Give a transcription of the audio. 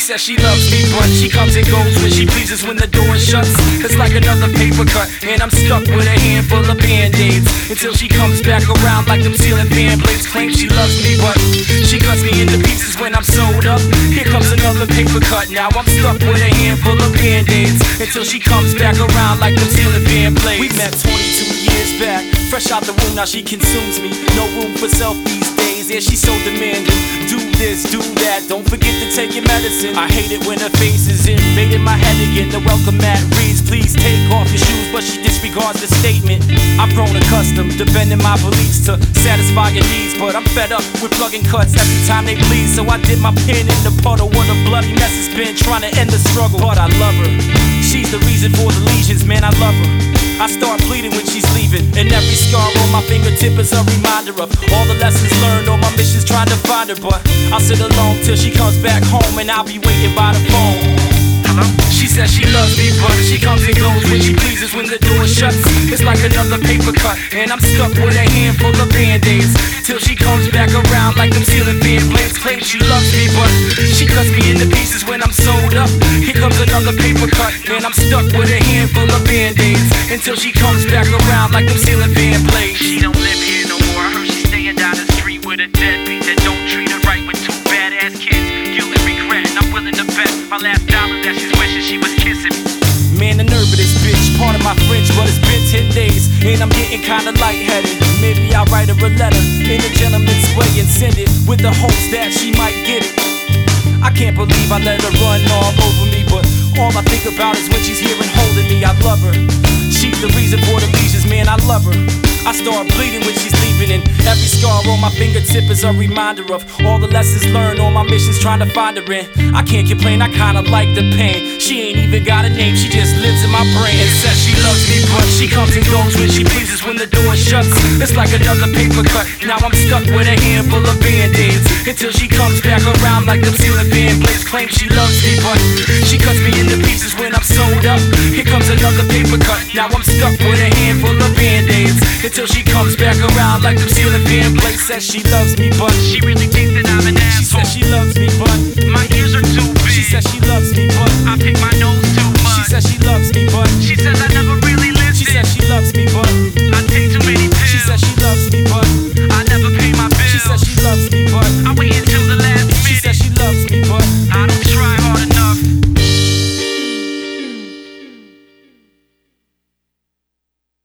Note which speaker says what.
Speaker 1: says she loves me, but she comes and goes when she pleases when the door shuts. It's like another paper cut, and I'm stuck with a handful of band-aids until she comes back around like them ceiling fan blades. Claims she loves me, but she cuts me into pieces when I'm sewed up. Here comes another paper cut, now I'm stuck with a handful of band-aids until she comes back around like them ceiling fan blades. We met 22 years back, fresh out the womb, now she consumes me. No room for self these days, yeah, she's so demanding. Do this, do that, don't forget to take your medicine. I hate it when her face is invading my head again. The welcome mat reads, please take off your shoes, but she disregards the statement. I've grown accustomed to bending my beliefs to satisfy your needs, but I'm fed up with plugging cuts every time they bleed. So I did my pen in the puddle where the bloody mess has been, trying to end the struggle. But I love her, she's the reason for the lesions, man, I love her. I start bleeding when she's leaving, and every scar on my fingertip is a reminder of all the lessons learned on my missions trying to find her. But I'll sit alone till she comes back home, and I'll be waiting by the phone. Hello? She says she loves me, but she comes and goes when she pleases when the door shuts. It's like another paper cut, and I'm stuck with a handful of band-aids till she comes back around like them ceiling fan blades. Claims she loves me, but she cuts me into pieces when I'm sewed up. Here comes another paper cut, and I'm stuck with a handful of band-aids until she comes back around like them ceiling fan blades.
Speaker 2: She don't live here no more, I heard she's staying down the street with a deadbeat that don't treat her right with two badass kids. Guilt and regret, and I'm willing to bet my last dollar that she's wishing she was kissing me.
Speaker 1: Man, the nerve of this bitch, part of my French, but it's been 10 days, and I'm getting kinda lightheaded. Maybe I'll write her a letter in a gentleman's way and send it with the hopes that she might get it. I can't believe I let her run all over me, but all I think about is when she's here and holding me. I love her, she's the reason for the lesions, man, I love her. I start bleeding when she's leaving, and every scar on my fingertip is a reminder of all the lessons learned on my missions trying to find her in. I can't complain, I kinda like the pain. She ain't even got a name, she just lives in my brain. And says she loves me, but she comes and goes when she pleases when the door shuts. It's like another paper cut, now I'm stuck with a handful of band-aids until she comes back around like them ceiling fan blades. Claims she loves me, but she cuts me into pieces when I'm sewed up. Here comes another paper cut, now I'm stuck with a handful of band-aids until she comes back around like them ceiling fan blades. Says she loves me, but
Speaker 2: She really thinks that I'm an
Speaker 1: she
Speaker 2: asshole.
Speaker 1: says she loves me, but
Speaker 2: My ears are